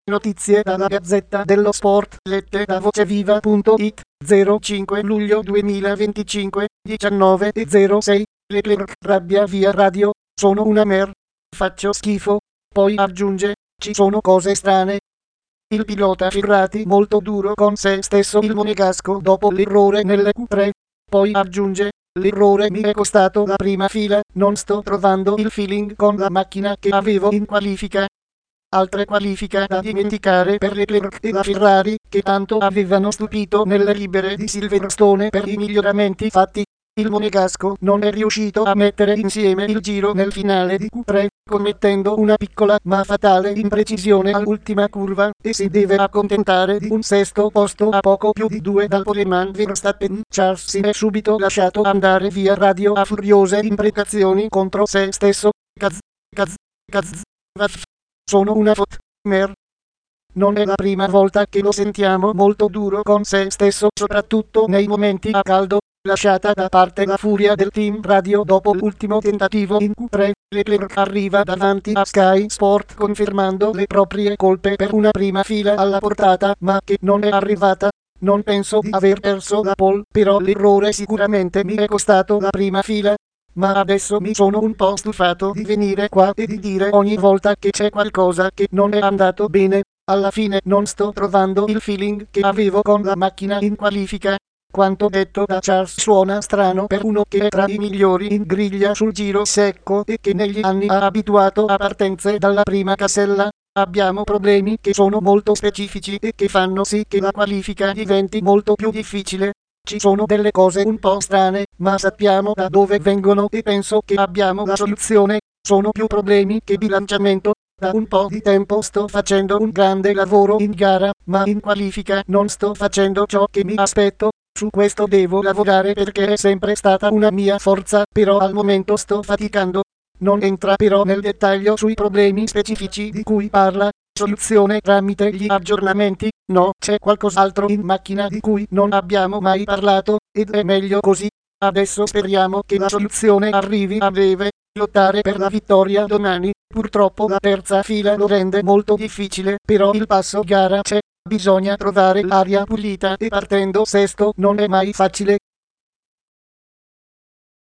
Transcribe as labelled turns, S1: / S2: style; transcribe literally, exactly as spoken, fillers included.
S1: Notizie dalla Gazzetta dello Sport, lette da voceviva punto it, zero cinque luglio duemilaventicinque, diciannove e zero sei, Leclerc rabbia via radio, sono una mer, faccio schifo, poi aggiunge, ci sono cose strane. Il pilota Ferrari molto duro con se stesso il monegasco dopo l'errore nelle Q tre, poi aggiunge, l'errore mi è costato la prima fila, non sto trovando il feeling con la macchina che avevo in qualifica. Altre qualifiche da dimenticare per Leclerc e la Ferrari, che tanto avevano stupito nelle libere di Silverstone per i miglioramenti fatti. Il monegasco non è riuscito a mettere insieme il giro nel finale di Q tre, commettendo una piccola ma fatale imprecisione all'ultima curva, e si deve accontentare di un sesto posto a poco più di due dal poleman Verstappen. Charles si è subito lasciato andare via radio a furiose imprecazioni contro se stesso. Caz, caz, caz, vaff. Sono una fot, mer. Non è la prima volta che lo sentiamo molto duro con se stesso, soprattutto nei momenti a caldo. Lasciata da parte la furia del team radio dopo l'ultimo tentativo in Q tre, Leclerc arriva davanti a Sky Sport confermando le proprie colpe per una prima fila alla portata, ma che non è arrivata. Non penso di aver perso la pole, però l'errore sicuramente mi è costato la prima fila. Ma adesso mi sono un po' stufato di venire qua e di dire ogni volta che c'è qualcosa che non è andato bene. Alla fine non sto trovando il feeling che avevo con la macchina in qualifica. Quanto detto da Charles suona strano per uno che è tra i migliori in griglia sul giro secco e che negli anni ha abituato a partenze dalla prima casella. Abbiamo problemi che sono molto specifici e che fanno sì che la qualifica diventi molto più difficile. Ci sono delle cose un po' strane, ma sappiamo da dove vengono e penso che abbiamo la soluzione. Sono più problemi che bilanciamento. Da un po' di tempo sto facendo un grande lavoro in gara, ma in qualifica non sto facendo ciò che mi aspetto. Su questo devo lavorare perché è sempre stata una mia forza, però al momento sto faticando. Non entra però nel dettaglio sui problemi specifici di cui parla. Soluzione tramite gli aggiornamenti. No, c'è qualcos'altro in macchina di cui non abbiamo mai parlato, ed è meglio così. Adesso speriamo che la soluzione arrivi a breve. Lottare per la vittoria domani. Purtroppo la terza fila lo rende molto difficile, però il passo gara c'è. Bisogna trovare l'aria pulita e partendo sesto non è mai facile.